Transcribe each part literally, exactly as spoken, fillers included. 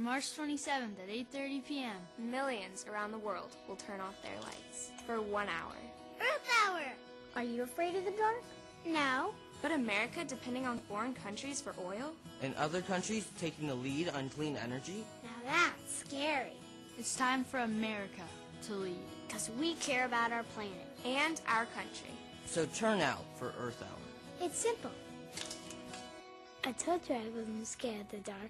March twenty-seventh at eight thirty p m Millions around the world will turn off their lights for one hour. Earth Hour! Are you afraid of the dark? No. But America depending on foreign countries for oil? And other countries taking the lead on clean energy? Now that's scary. It's time for America to lead. Because we care about our planet. And our country. So turn out for Earth Hour. It's simple. I told you I wasn't scared of the dark.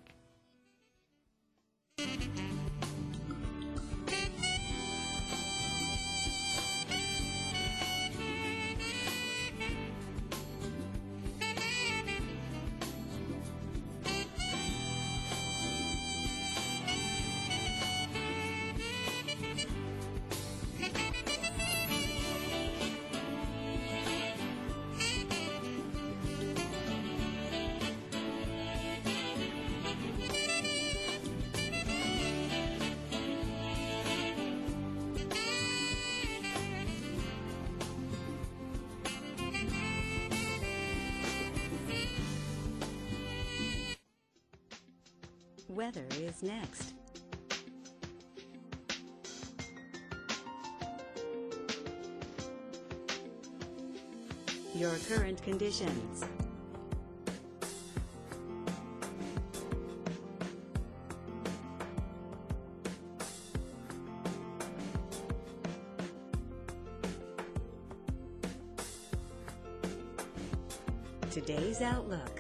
Weather is next. Your current conditions. Today's outlook.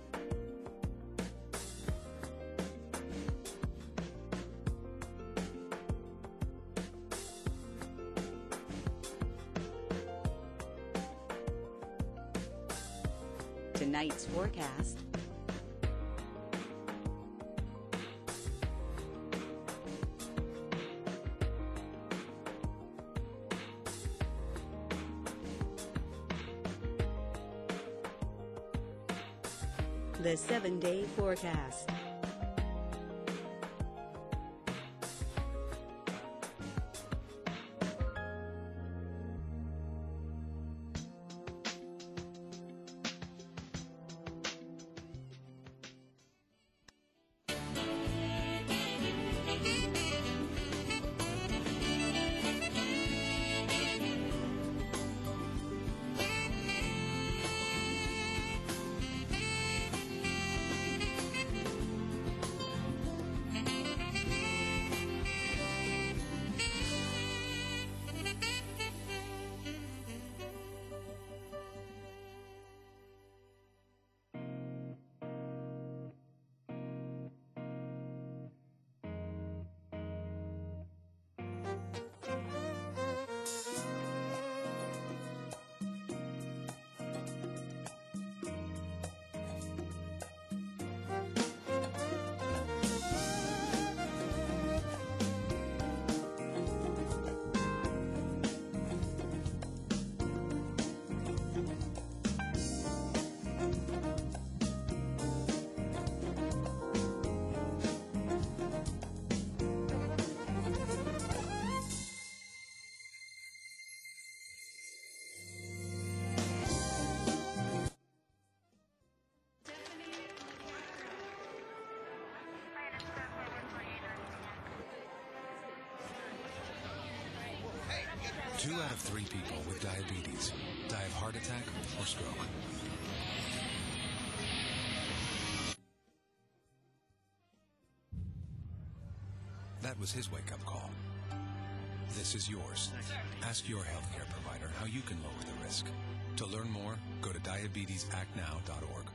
Tonight's forecast. The seven-day forecast. Two out of three people with diabetes die of heart attack or stroke. That was his wake-up call. This is yours. Ask your healthcare provider how you can lower the risk. To learn more, go to diabetes act now dot org.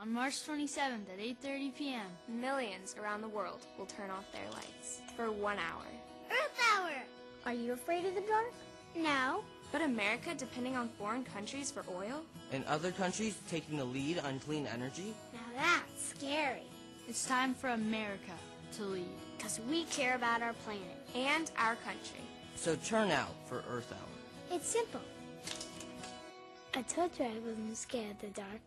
On March twenty-seventh at eight thirty p m Millions around the world will turn off their lights for one hour. Earth Hour! Are you afraid of the dark? No. But America depending on foreign countries for oil? And other countries taking the lead on clean energy? Now that's scary. It's time for America to lead. Because we care about our planet. And our country. So turn out for Earth Hour. It's simple. I told you I wasn't scared of the dark.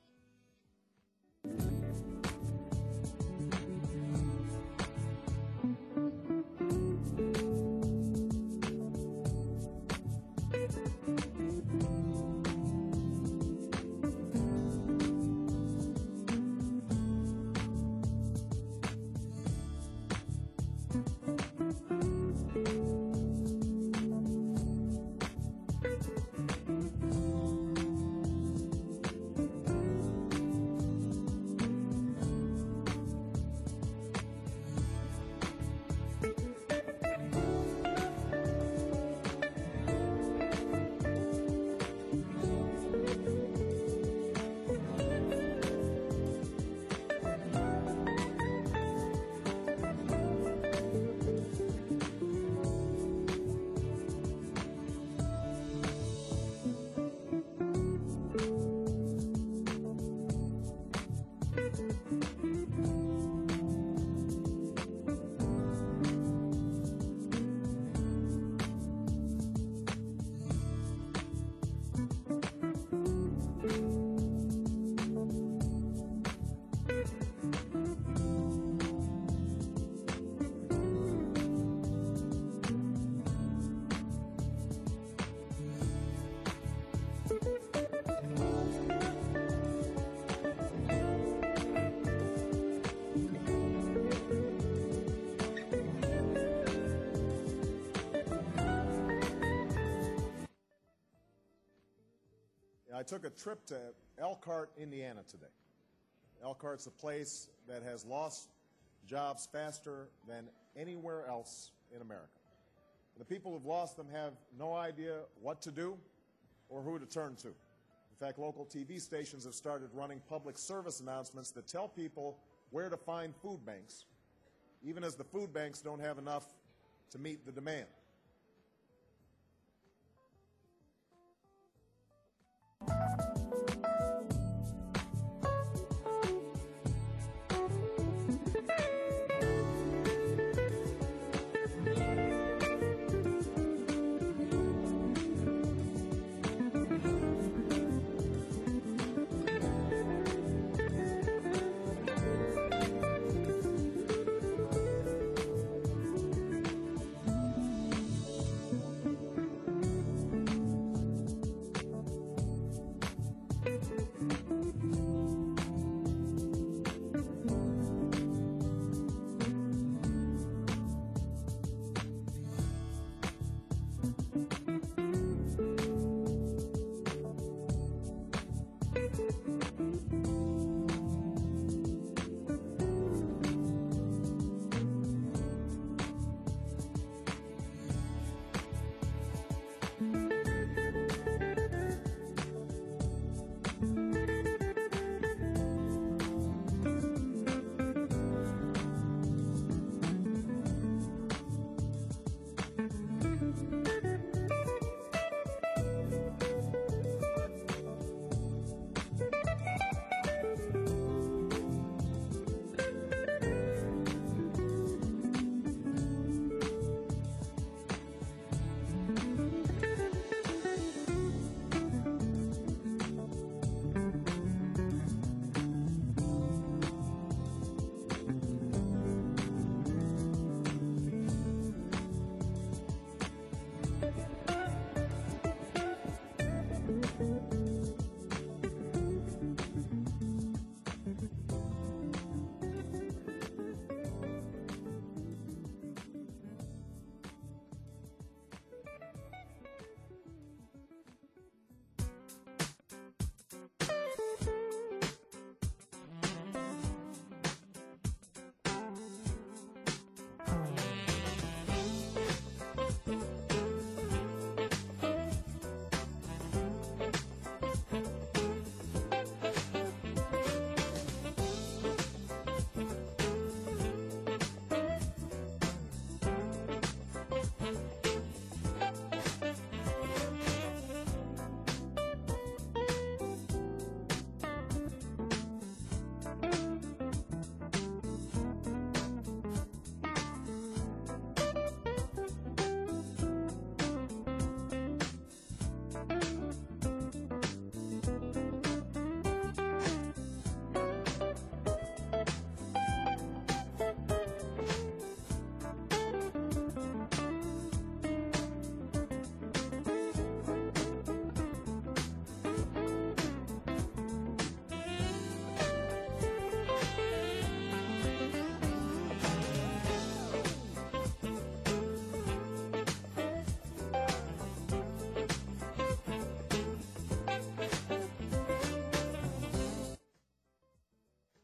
I took a trip to Elkhart, Indiana today. Elkhart's a place that has lost jobs faster than anywhere else in America. The people who've lost them have no idea what to do or who to turn to. In fact, local T V stations have started running public service announcements that tell people where to find food banks, even as the food banks don't have enough to meet the demand.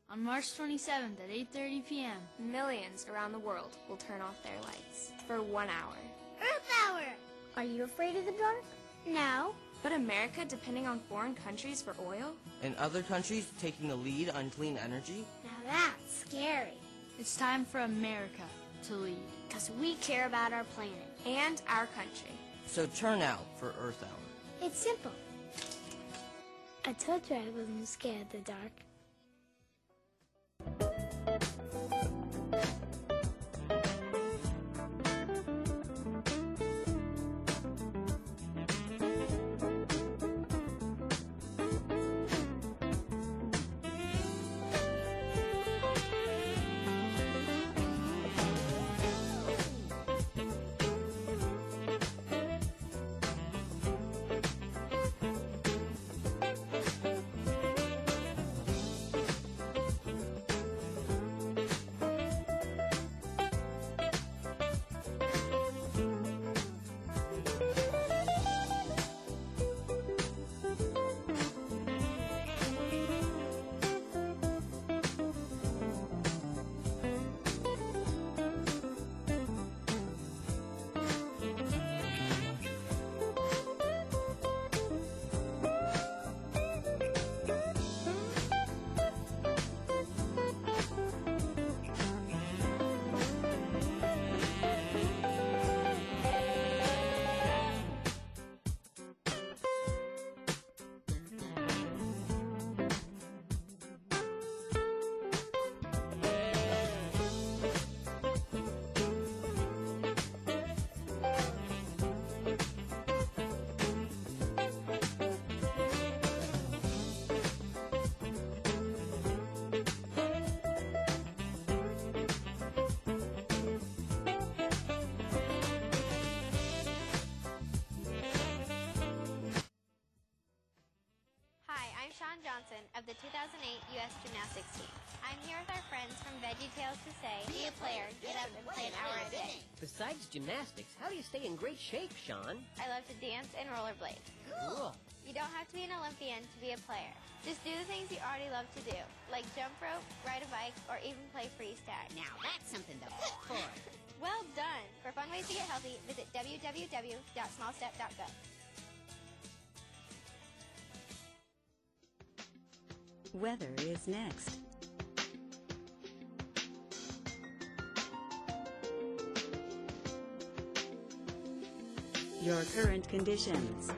On March twenty-seventh at eight thirty p m Millions around the world will turn off their lights for one hour. Earth Hour! Are you afraid of the dark? No. But America depending on foreign countries for oil? And other countries taking the lead on clean energy? Now that's scary. It's time for America to lead. Because we care about our planet. And our country. So turn out for Earth Hour. It's simple. I told you I wasn't scared of the dark. Johnson of the two thousand eight U S Gymnastics team. I'm here with our friends from VeggieTales to say, be a player, get up and play an hour a day. Besides gymnastics, how do you stay in great shape, Sean? I love to dance and rollerblade. Cool. You don't have to be an Olympian to be a player. Just do the things you already love to do, like jump rope, ride a bike, or even play freeze tag. Now that's something to live for. Well done! For fun ways to get healthy, visit w w w dot small step dot gov. Weather is next. Your current conditions.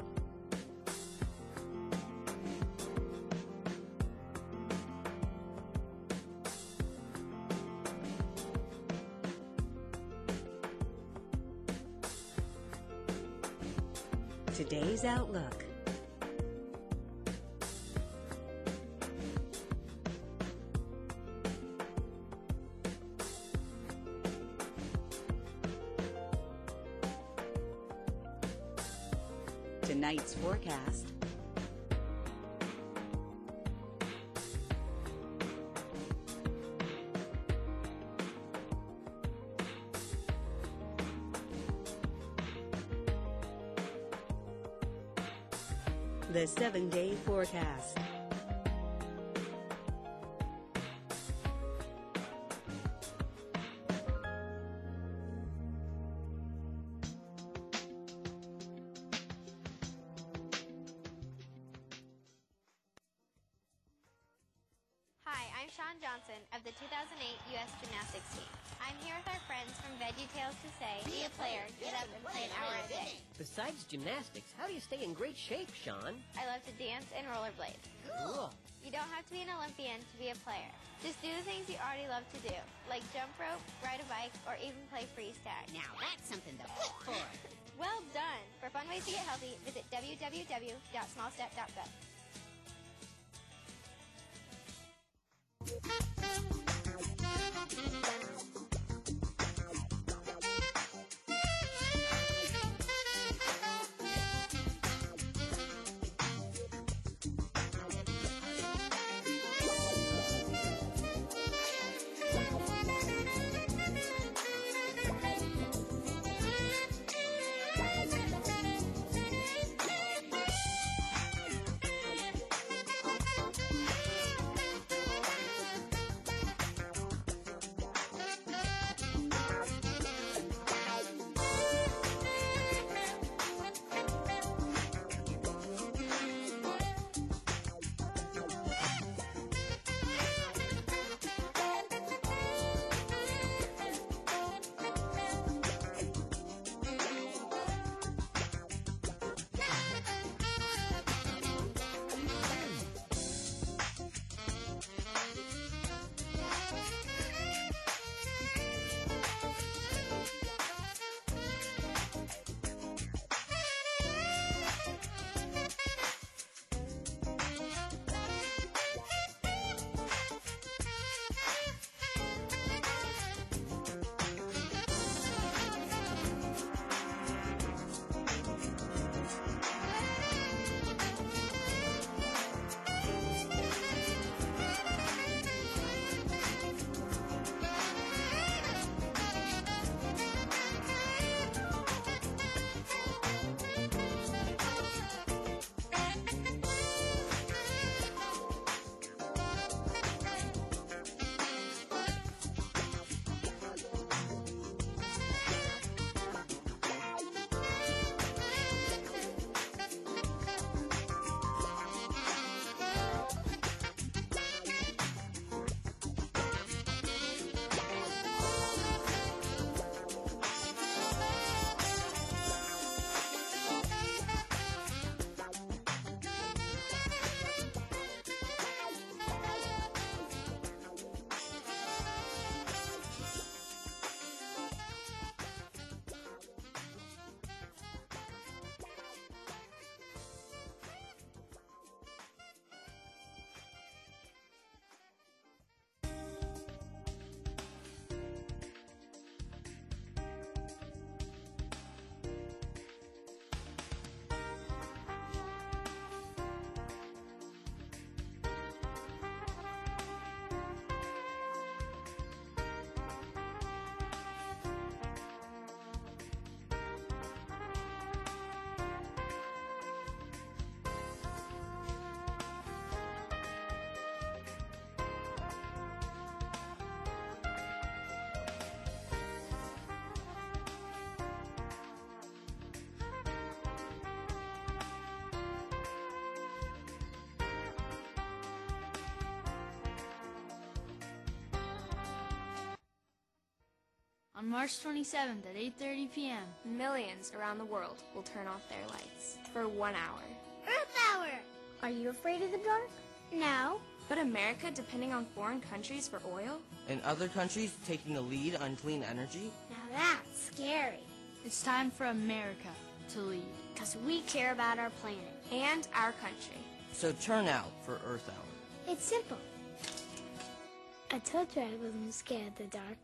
Today's outlook. Tonight's forecast. The seven-day forecast. I'm Sean Johnson of the two thousand eight U S Gymnastics team. I'm here with our friends from VeggieTales to say, be a player, get up and play an hour a day. Besides gymnastics, how do you stay in great shape, Sean? I love to dance and rollerblade. Cool. You don't have to be an Olympian to be a player. Just do the things you already love to do, like jump rope, ride a bike, or even play freeze tag. Now that's something to live for. Well done! For fun ways to get healthy, visit w w w dot small step dot gov. on March twenty-seventh at eight thirty p m Millions around the world will turn off their lights for one hour. Earth Hour! Are you afraid of the dark? No. But America depending on foreign countries for oil? And other countries taking the lead on clean energy? Now that's scary. It's time for America to lead. Because we care about our planet. And our country. So turn out for Earth Hour. It's simple. I told you I wasn't scared of the dark.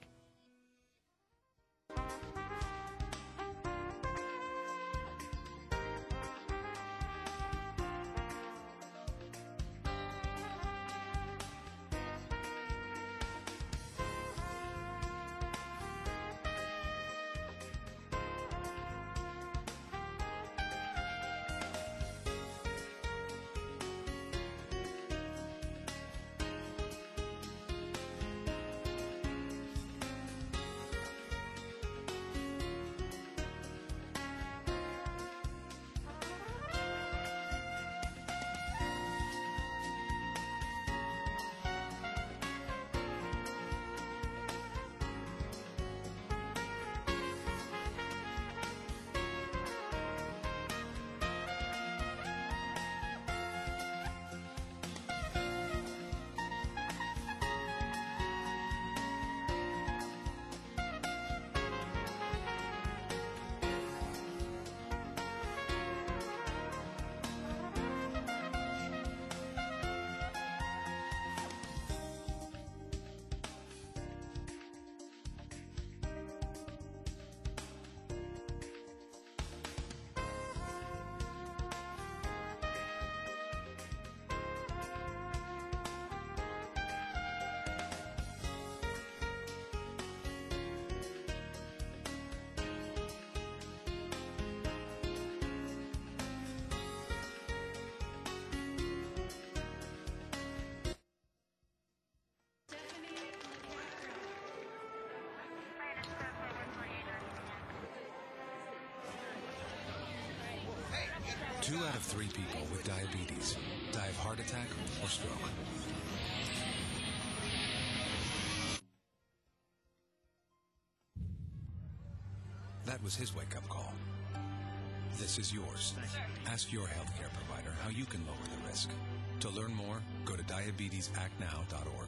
Two out of three people with diabetes die of heart attack or stroke. That was his wake-up call. This is yours. Ask your healthcare provider how you can lower the risk. To learn more, go to diabetes act now dot org.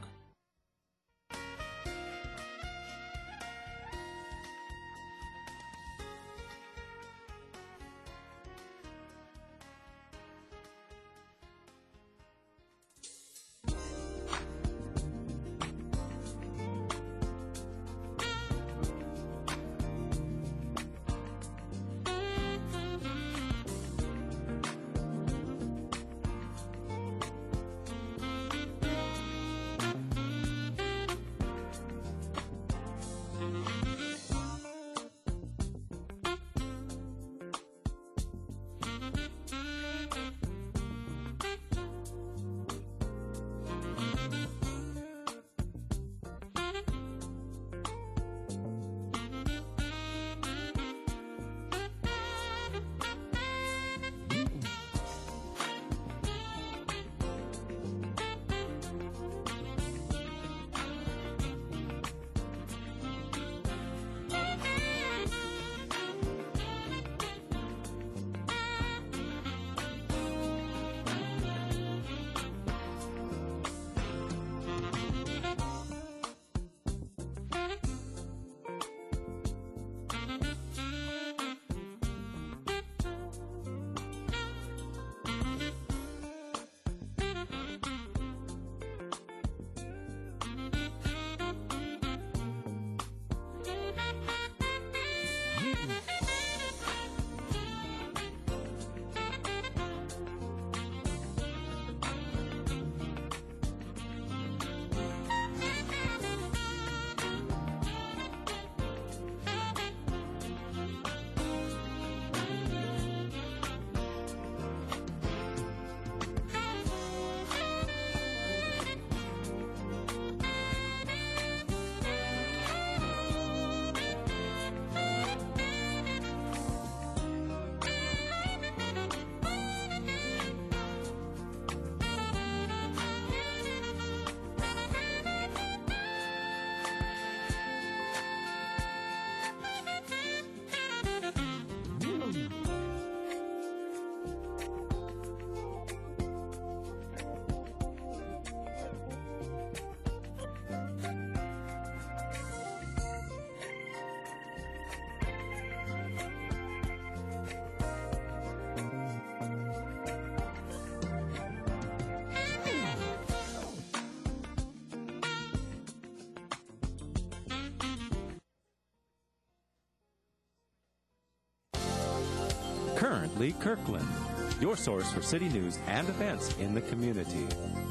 Lee Kirkland, your source for city news and events in the community.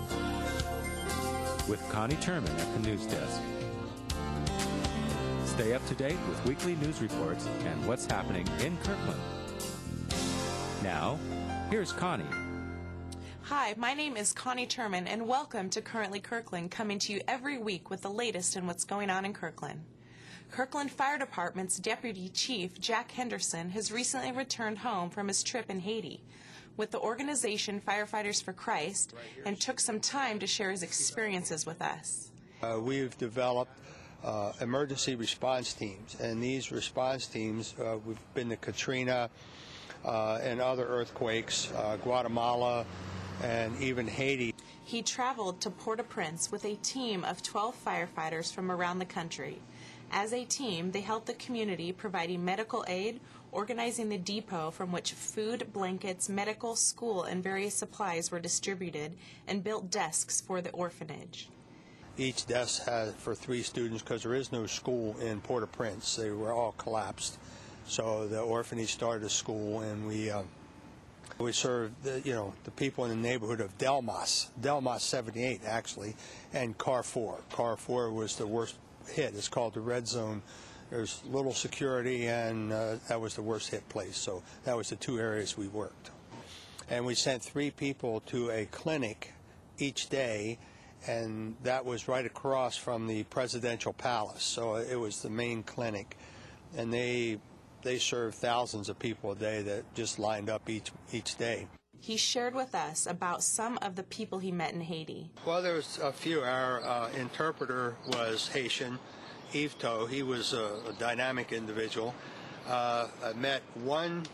With Connie Turman at the news desk. Stay up to date with weekly news reports and what's happening in Kirkland. Now, here's Connie. Hi, my name is Connie Turman, and welcome to Currently Kirkland, coming to you every week with the latest in what's going on in Kirkland. Kirkland Fire Department's Deputy Chief, Jack Henderson, has recently returned home from his trip in Haiti with the organization Firefighters for Christ and took some time to share his experiences with us. Uh, we've developed uh, emergency response teams, and these response teams, uh, we've been to Katrina uh, and other earthquakes, uh, Guatemala, and even Haiti. He traveled to Port-au-Prince with a team of twelve firefighters from around the country. As a team, they helped the community providing medical aid, organizing the depot from which food, blankets, medical, school, and various supplies were distributed, and built desks for the orphanage. Each desk had for three students, because there is no school in Port-au-Prince. They were all collapsed. So the orphanage started a school, and we uh, we served the, you know, the people in the neighborhood of Delmas, Delmas seventy-eight actually, and Carrefour. Carrefour was the worst hit. It's called the red zone. There's little security, and uh, that was the worst hit place. So that was the two areas we worked. And we sent three people to a clinic each day, and that was right across from the presidential palace. So it was the main clinic, and they they served thousands of people a day that just lined up each each day. He shared with us about some of the people he met in Haiti. Well, there was a few. Our uh, interpreter was Haitian, Yvetot. He was a, a dynamic individual. Uh, I met one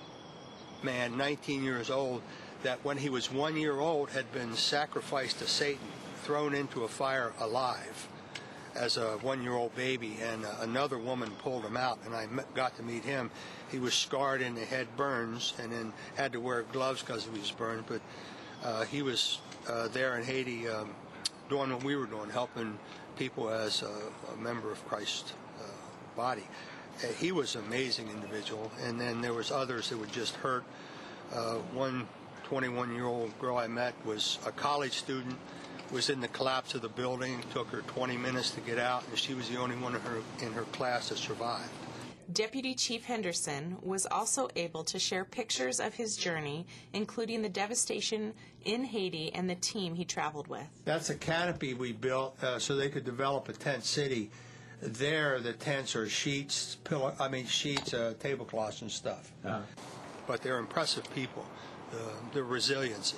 man, nineteen years old, that when he was one year old had been sacrificed to Satan, thrown into a fire alive as a one-year-old baby, and uh, another woman pulled him out, and I met, got to meet him. He was scarred in the head, burns, and then had to wear gloves because he was burned, but uh, he was uh, there in Haiti um, doing what we were doing, helping people as a, a member of Christ's uh, body. Uh, he was an amazing individual, and then there was others that were just hurt. Uh, one twenty-one-year-old girl I met was a college student, was in the collapse of the building. It took her twenty minutes to get out, and she was the only one in her, in her class that survived. Deputy Chief Henderson was also able to share pictures of his journey, including the devastation in Haiti and the team he traveled with. That's a canopy we built uh, so they could develop a tent city. There, the tents are sheets, pillow, I mean sheets, uh, tablecloths and stuff. Uh-huh. But they're impressive people, uh, the resiliency.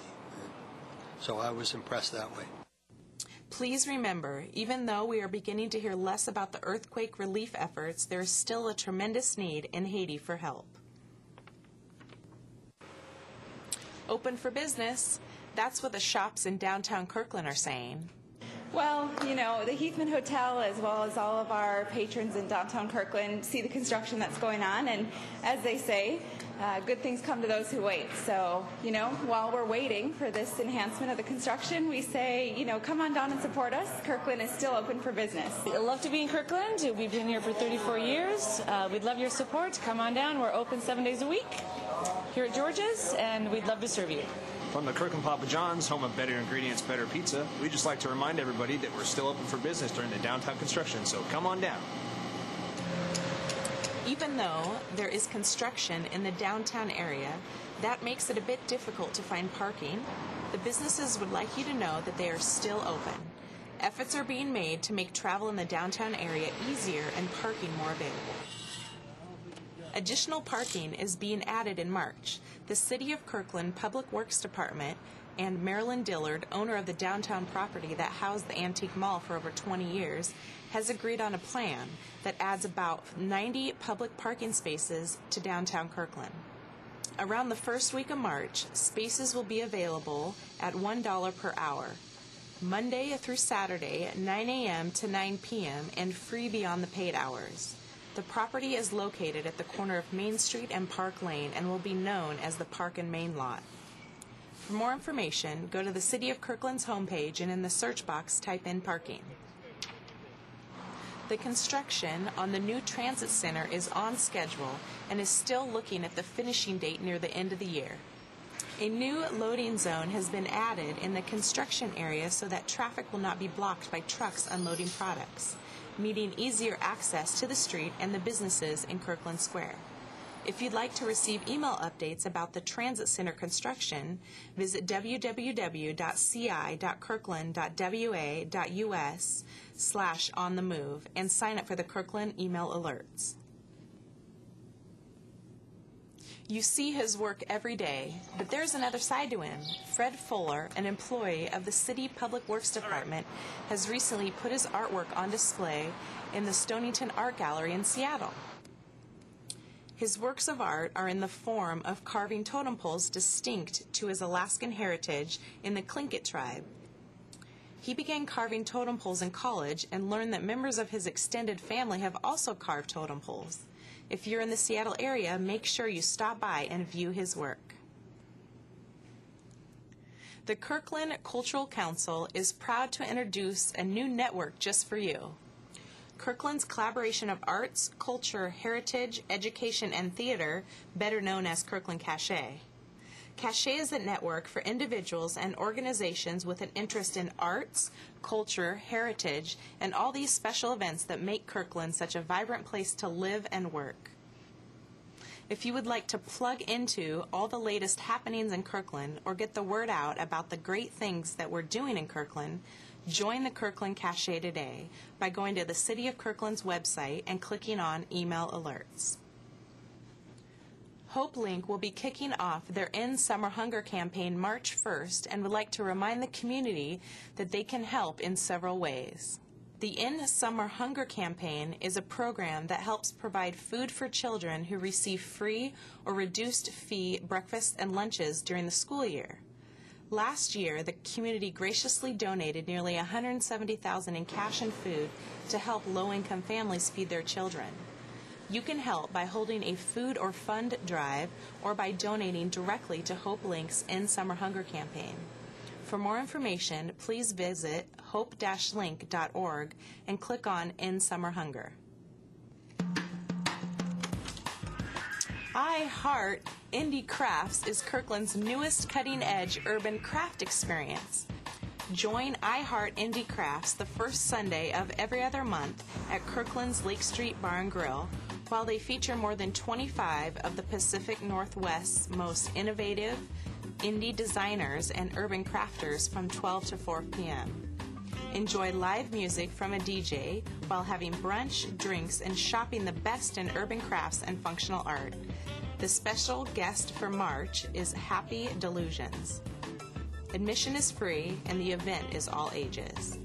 So I was impressed that way. Please remember, even though we are beginning to hear less about the earthquake relief efforts, there is still a tremendous need in Haiti for help. Open for business. That's what the shops in downtown Kirkland are saying. Well, you know, the Heathman Hotel, as well as all of our patrons in downtown Kirkland, see the construction that's going on, and as they say, uh, good things come to those who wait. So, you know, while we're waiting for this enhancement of the construction, we say, you know, come on down and support us. Kirkland is still open for business. We'd love to be in Kirkland. We've been here for thirty-four years. Uh, we'd love your support. Come on down. We're open seven days a week here at George's, and we'd love to serve you. From the Kirkland Papa John's, home of better ingredients, better pizza, we'd just like to remind everybody that we're still open for business during the downtown construction, so come on down. Even though there is construction in the downtown area, that makes it a bit difficult to find parking. The businesses would like you to know that they are still open. Efforts are being made to make travel in the downtown area easier and parking more available. Additional parking is being added in March. The City of Kirkland Public Works Department and Marilyn Dillard, owner of the downtown property that housed the Antique Mall for over twenty years, has agreed on a plan that adds about ninety public parking spaces to downtown Kirkland. Around the first week of March, spaces will be available at one dollar per hour. Monday through Saturday, nine a.m. to nine p.m., and free beyond the paid hours. The property is located at the corner of Main Street and Park Lane and will be known as the Park and Main Lot. For more information, go to the City of Kirkland's homepage and in the search box type in parking. The construction on the new transit center is on schedule and is still looking at the finishing date near the end of the year. A new loading zone has been added in the construction area so that traffic will not be blocked by trucks unloading products, meaning easier access to the street and the businesses in Kirkland Square. If you'd like to receive email updates about the transit center construction, visit w w w dot c i dot kirkland dot w a dot u s slash on the move and sign up for the Kirkland email alerts. You see his work every day, but there's another side to him. Fred Fuller, an employee of the City Public Works Department, has recently put his artwork on display in the Stonington Art Gallery in Seattle. His works of art are in the form of carving totem poles distinct to his Alaskan heritage in the Tlingit tribe. He began carving totem poles in college and learned that members of his extended family have also carved totem poles. If you're in the Seattle area, make sure you stop by and view his work. The Kirkland Cultural Council is proud to introduce a new network just for you. Kirkland's collaboration of arts, culture, heritage, education, and theater, better known as Kirkland Cachet. Cachet is a network for individuals and organizations with an interest in arts, culture, heritage, and all these special events that make Kirkland such a vibrant place to live and work. If you would like to plug into all the latest happenings in Kirkland or get the word out about the great things that we're doing in Kirkland, join the Kirkland Cachet today by going to the City of Kirkland's website and clicking on Email Alerts. HopeLink will be kicking off their End Summer Hunger campaign March first and would like to remind the community that they can help in several ways. The End Summer Hunger campaign is a program that helps provide food for children who receive free or reduced fee breakfasts and lunches during the school year. Last year, the community graciously donated nearly one hundred seventy thousand dollars in cash and food to help low-income families feed their children. You can help by holding a food or fund drive or by donating directly to HopeLink's End Summer Hunger campaign. For more information, please visit hope dash link dot org and click on End Summer Hunger. I Heart Indie Crafts is Kirkland's newest cutting-edge urban craft experience. Join I Heart Indie Crafts the first Sunday of every other month at Kirkland's Lake Street Bar and Grill, while they feature more than twenty-five of the Pacific Northwest's most innovative indie designers and urban crafters from twelve to four p m Enjoy live music from a D J while having brunch, drinks, and shopping the best in urban crafts and functional art. The special guest for March is Happy Delusions. Admission is free and the event is all ages.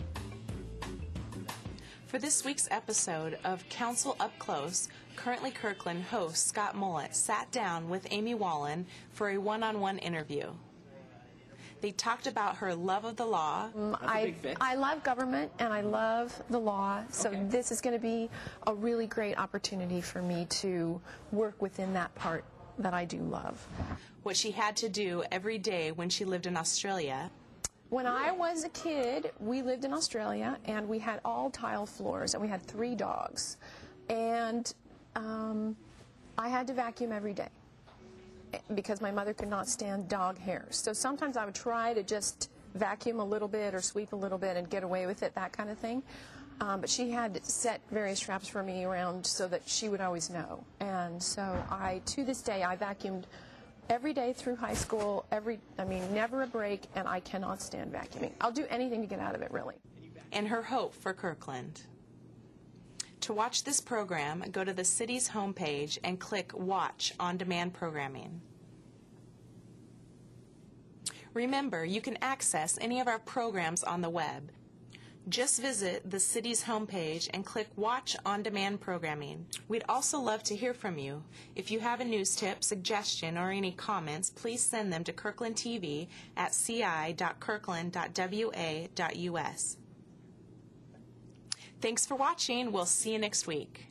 For this week's episode of Council Up Close, Currently Kirkland host Scott Mullett sat down with Amy Wallen for a one-on-one interview. They talked about her love of the law. Um, I, I love government and I love the law, so okay. This is going to be a really great opportunity for me to work within that part that I do love. What she had to do every day when she lived in Australia. When I was a kid, we lived in Australia and we had all tile floors and we had three dogs. And um, I had to vacuum every day because my mother could not stand dog hair. So sometimes I would try to just vacuum a little bit or sweep a little bit and get away with it, that kind of thing. Um, but she had set various traps for me around so that she would always know. And so I, to this day, I vacuumed every day through high school, every, I mean, never a break, and I cannot stand vacuuming. I'll do anything to get out of it, really. And her hope for Kirkland. To watch this program, go to the city's homepage and click Watch On Demand Programming. Remember, you can access any of our programs on the web. Just visit the city's homepage and click Watch On Demand Programming. We'd also love to hear from you. If you have a news tip, suggestion, or any comments, please send them to Kirkland T V at c i dot kirkland dot w a dot u s. Thanks for watching. We'll see you next week.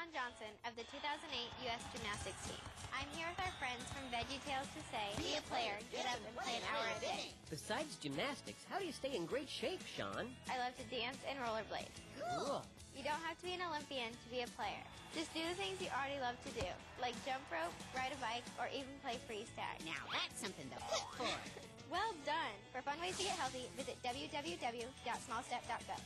Shawn Johnson of the two thousand eight U S Gymnastics team. I'm here with our friends from VeggieTales to say, be a player, get up and play an hour a day. Besides gymnastics, how do you stay in great shape, Shawn? I love to dance and rollerblade. Cool. You don't have to be an Olympian to be a player. Just do the things you already love to do, like jump rope, ride a bike, or even play freeze tag. Now that's something to live for. Well done! For fun ways to get healthy, visit w w w dot small step dot gov.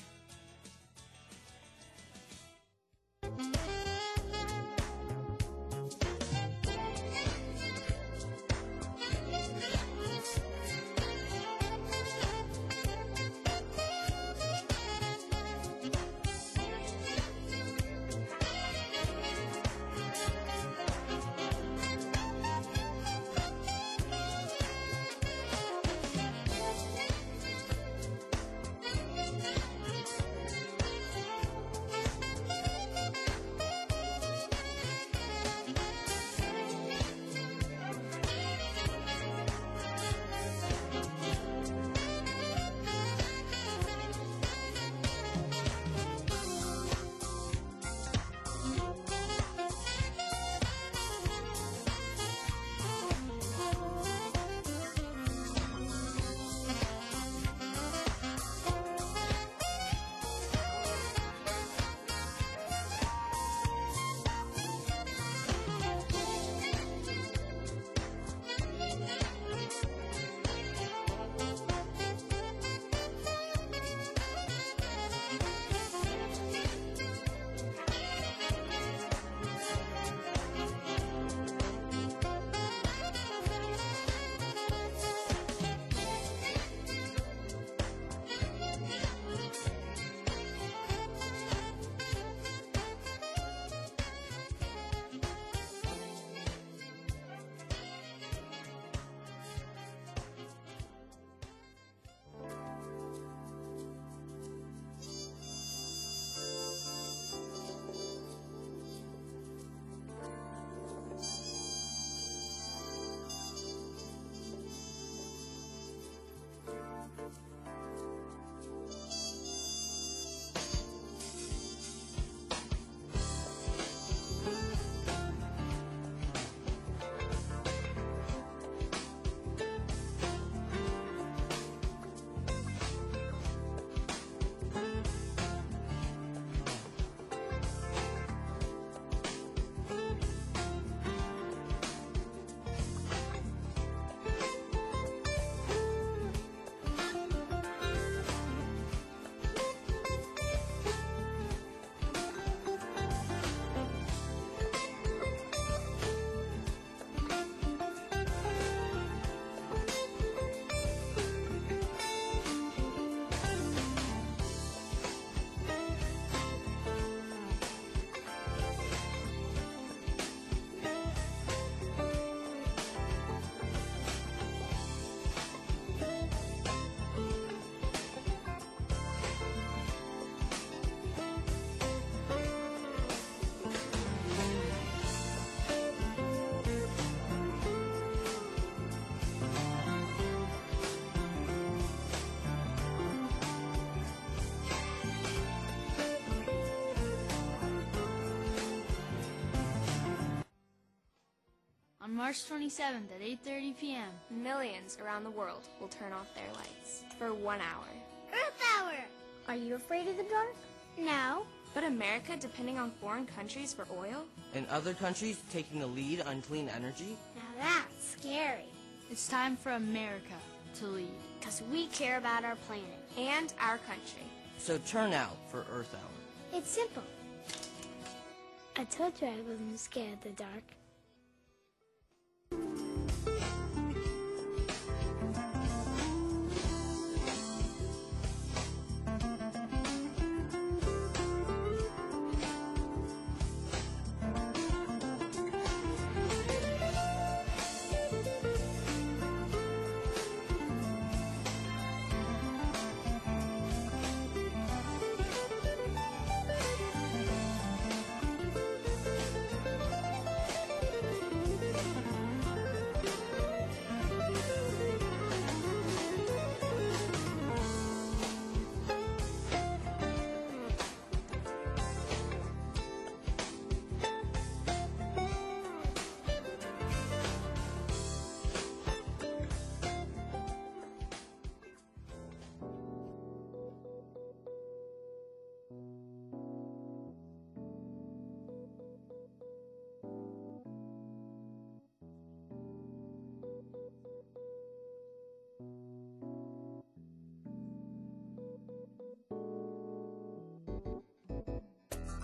On March twenty-seventh at eight thirty p m Millions around the world will turn off their lights for one hour. Earth Hour! Are you afraid of the dark? No. But America depending on foreign countries for oil? And other countries taking the lead on clean energy? Now that's scary. It's time for America to lead. Because we care about our planet. And our country. So turn out for Earth Hour. It's simple. I told you I wasn't scared of the dark.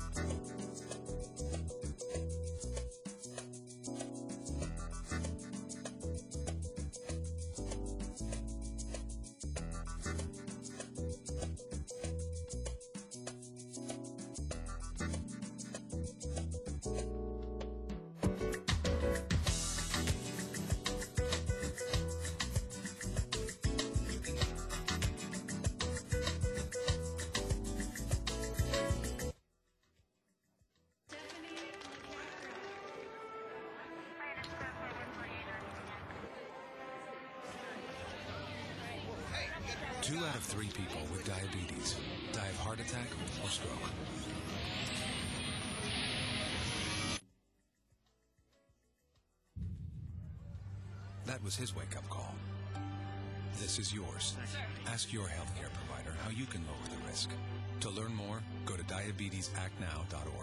Two out of three people with diabetes die of heart attack or stroke. That was his wake-up call. This is yours. Ask your healthcare provider how you can lower the risk. To learn more, go to diabetes act now dot org.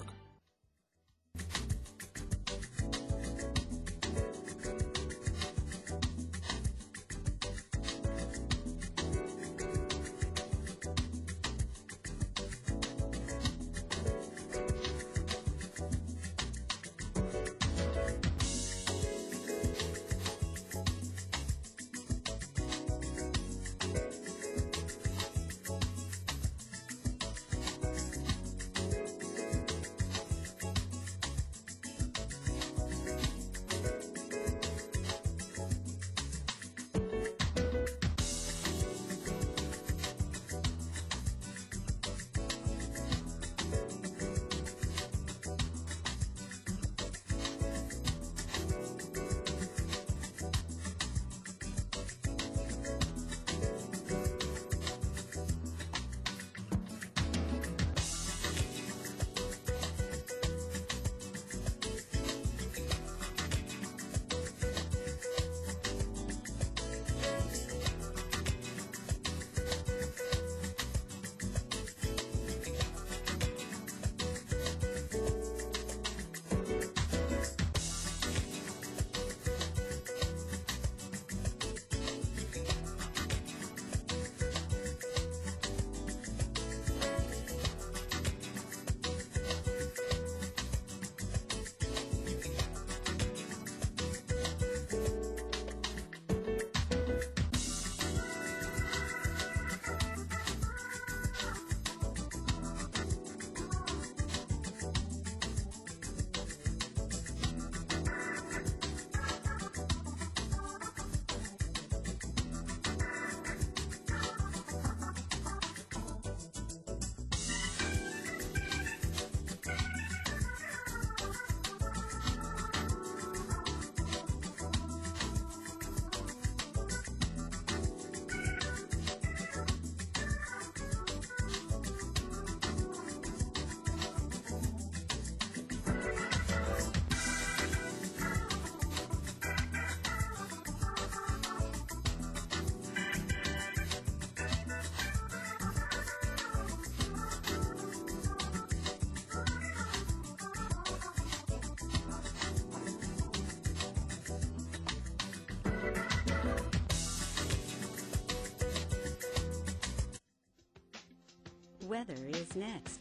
Weather is next.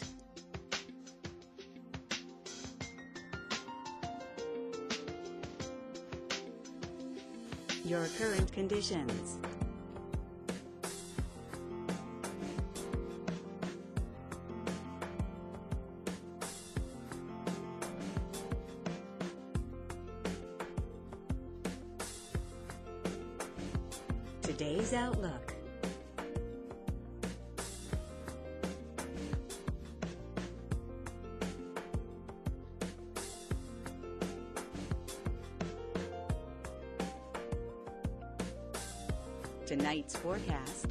Your current conditions. Today's outlook. Tonight's forecast.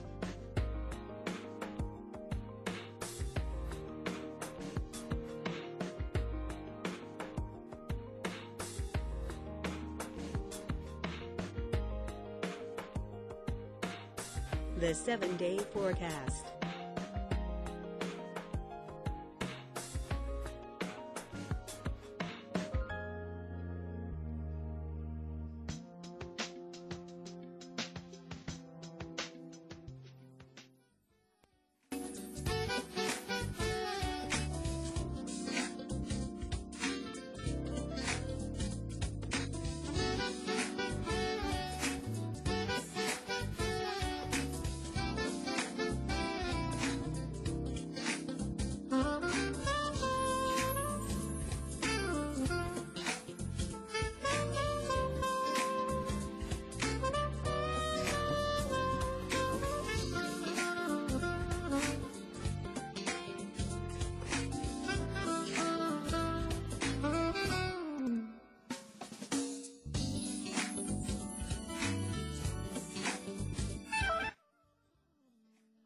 The seven-day forecast.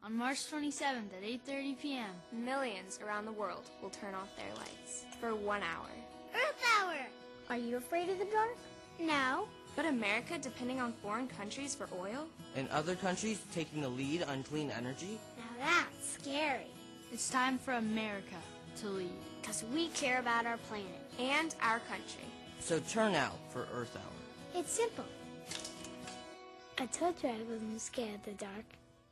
on March twenty-seventh at eight thirty p m Millions around the world will turn off their lights for one hour. Earth Hour! Are you afraid of the dark? No. But America depending on foreign countries for oil? And other countries taking the lead on clean energy? Now that's scary. It's time for America to lead. Because we care about our planet. And our country. So turn out for Earth Hour. It's simple. I told you I wasn't scared of the dark.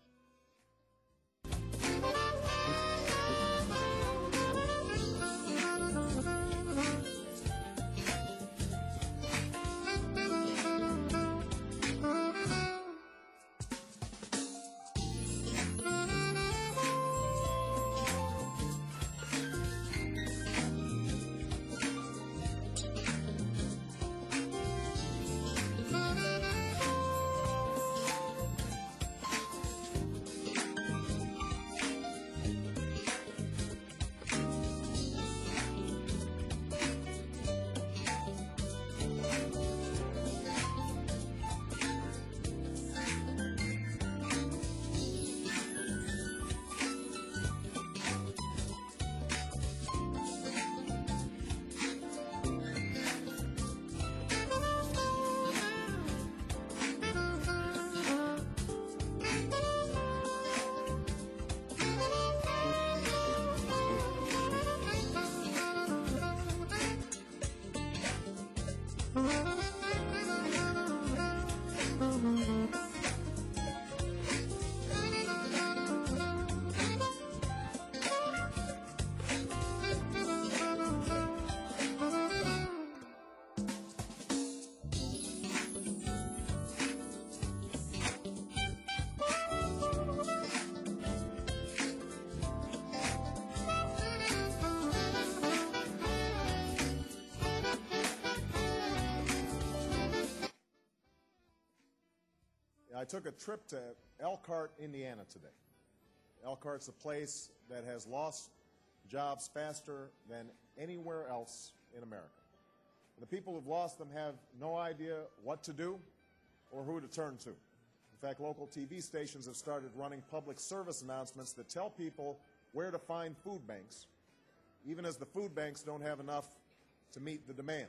I took a trip to Elkhart, Indiana today. Elkhart's a place that has lost jobs faster than anywhere else in America. The people who've lost them have no idea what to do or who to turn to. In fact, local T V stations have started running public service announcements that tell people where to find food banks, even as the food banks don't have enough to meet the demand.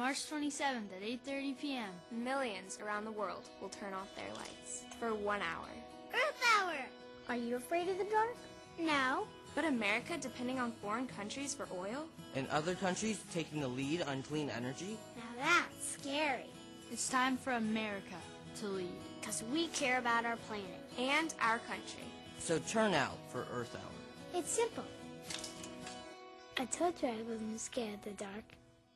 March twenty-seventh at eight thirty p m Millions around the world will turn off their lights for one hour. Earth Hour! Are you afraid of the dark? No. But America depending on foreign countries for oil? And other countries taking the lead on clean energy? Now that's scary. It's time for America to lead. Because we care about our planet. And our country. So turn out for Earth Hour. It's simple. I told you I wasn't scared of the dark.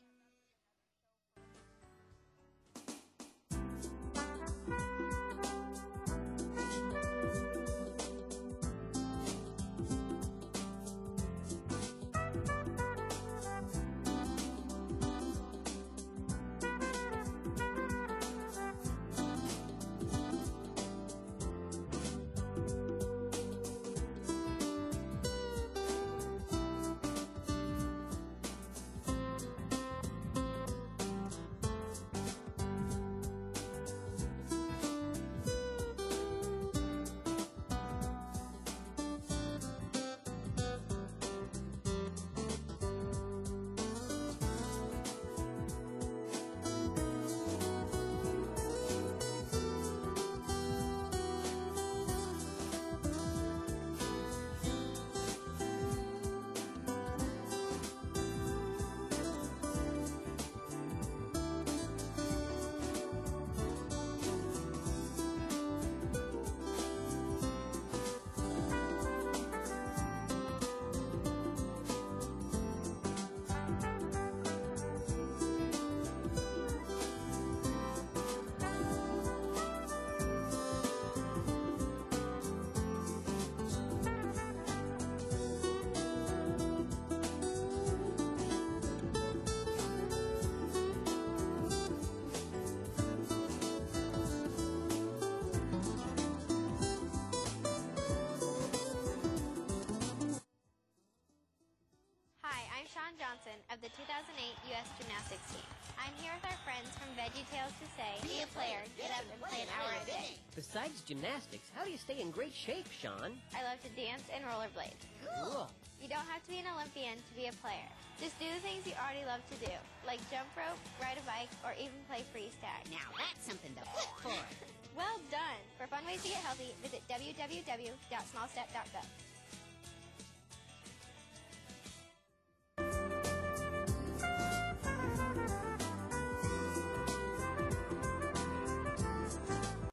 Johnson of the two thousand eight U S Gymnastics team. I'm here with our friends from VeggieTales to say, be a player, get up and play an hour a day. Besides gymnastics, how do you stay in great shape, Sean? I love to dance and rollerblade. Cool. You don't have to be an Olympian to be a player. Just do the things you already love to do, like jump rope, ride a bike, or even play freeze tag. Now that's something to flip for. Well done! For fun ways to get healthy, visit w w w dot small step dot gov.